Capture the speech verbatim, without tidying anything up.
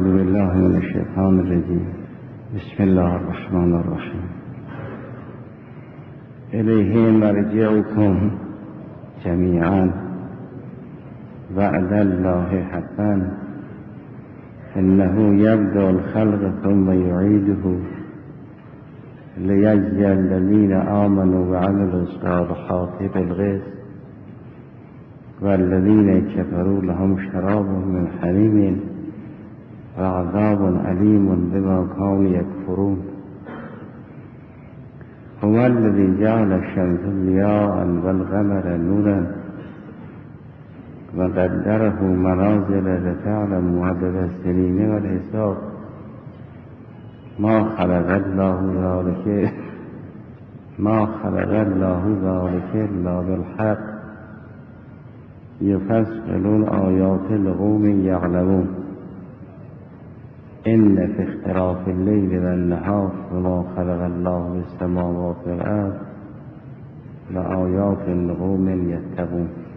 أعوذ بالله من الشيطان الرجيم. بسم الله الرحمن الرحيم. إليه مرجعكم جميعا وعد الله حقا إنه يبدأ الخلق ثم يعيده ليجزي الذين آمنوا وعملوا الصالحات بالقسط والذين كفروا لهم شراب من حميم وعذاب أليم بما كانوا يكفرون. هو الذي جعل الشمس ضياء والقمر نورا وقدره منازل لتعلموا عدد السنين والحساب ما خلق الله ذلك ما خلق الله ذلك إلا بالحق يفصل الآيات لقوم يعلمون. إن في اختلاف الليل والنهار وما خلق الله في السماوات والأرض لآيات لقوم يتقون.